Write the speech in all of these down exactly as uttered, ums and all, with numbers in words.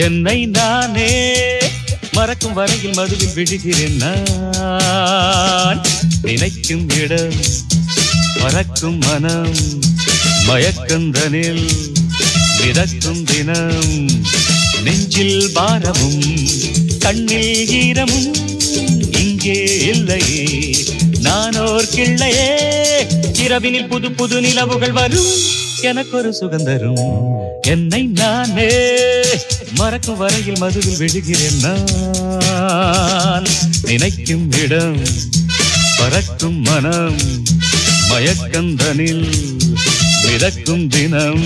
என்னை நானே மறக்கும் வரையில் மதுவில் விழுகிறேன் நான். நினைக்கும் இடம் மறக்கும் மனம் மயக்கந்தனில் மிதக்கும் தினம். நெஞ்சில் பாரமும் கண்ணில் ஈரமும் இங்கே இல்லையே நானோர் கிள்ளையே. இரவினில் புது புது நிலவுகள் வரும் எனக்கொரு சுகந்தரும். என்னை நானே மறக்கும் வரையில் மதுவில் விழுகிறேன் நான். நினைக்கும் இடம் பறக்கும் மனம் மயக்கந்தனில் மிதக்கும் தினம்.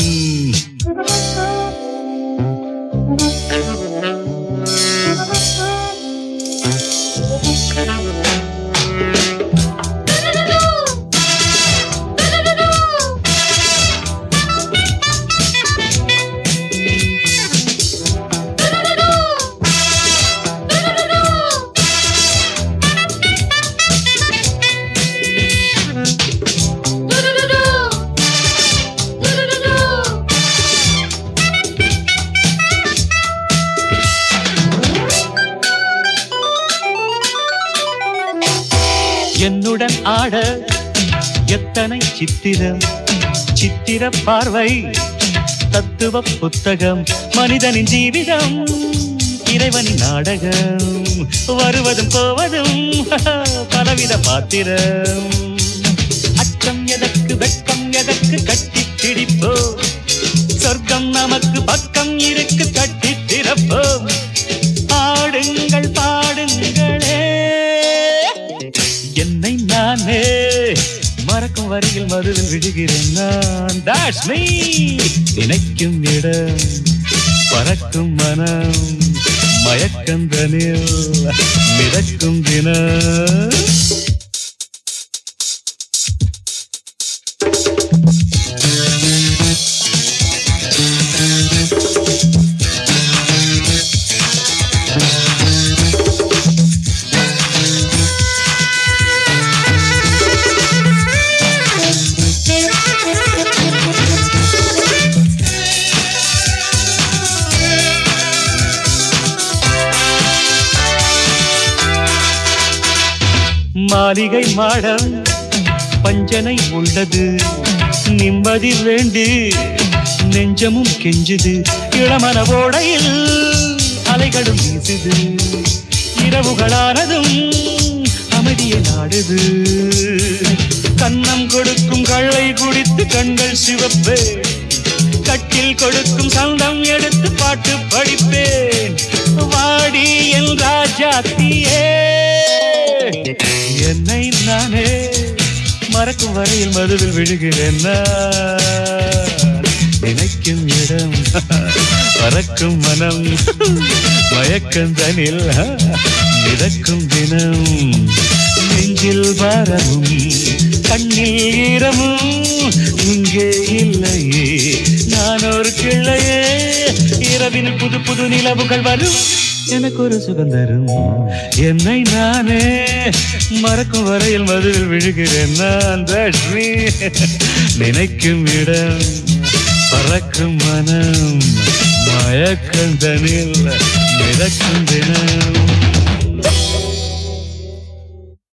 என்னுடன் ஆட எத்தனை சித்திரம் சித்திர பார்வை தத்துவ புத்தகம். மனிதனின் ஜீவிதம் இறைவனின் நாடகம். வருவதும் போவதும் பலவித பாத்திரம். அச்சம் எதற்கு வெட்கம் எதற்கு கட்டி பிடிப்போ. சொர்க்கம் நமக்கு பக்கம் இருக்கு கட்டி திறப்போம். ஆடுங்கள் பாடுங்களே என்னை நானே மறக்கும் வரையில் மதுவில் விழுகிறேன் நான். That's me. நினைக்கும் இடம் பறக்கும் மனம் மயக்கந்தனில் மிதக்கும் தினம். மாளிகை மாடம் பஞ்சனை உள்ளது. நிம்மதி வேண்டி நெஞ்சமும் கெஞ்சுது. இளமன ஓடையில் அலைகளும் வீசுது. இரவுகளானதும் அமைதியை நாடுது. கன்னம் கொடுக்கும் கள்ளை குடித்து கண்கள் சிவப்பே. கட்டில் கொடுக்கும் சந்தம் எடுத்து பாட்டு படிப்பேன். வாடி என் ராஜாத்தியே என்னை நானே மறக்கும் வரையில் மதுவில் விழுகிறேன் நான். நினைக்கும் இடம் பறக்கும் மனம் மயக்கந்தனில் மிதக்கும் தினம். நெஞ்சில் பாரமும் கண்ணில் ஈரமும் இங்கே இல்லையே நான் ஒரு கிள்ளையே. இரவின் புது புது நிலவுகள் வரும் எனக்கொரு சுகந்தரும். என்னை நானே மறக்கும் வரையில் மதுவில் விழுகிறேன் நான். That's me. நினைக்கும் இடம் பறக்கும் மனம் மயக்கந்தனில் மிதக்கும் தினம்.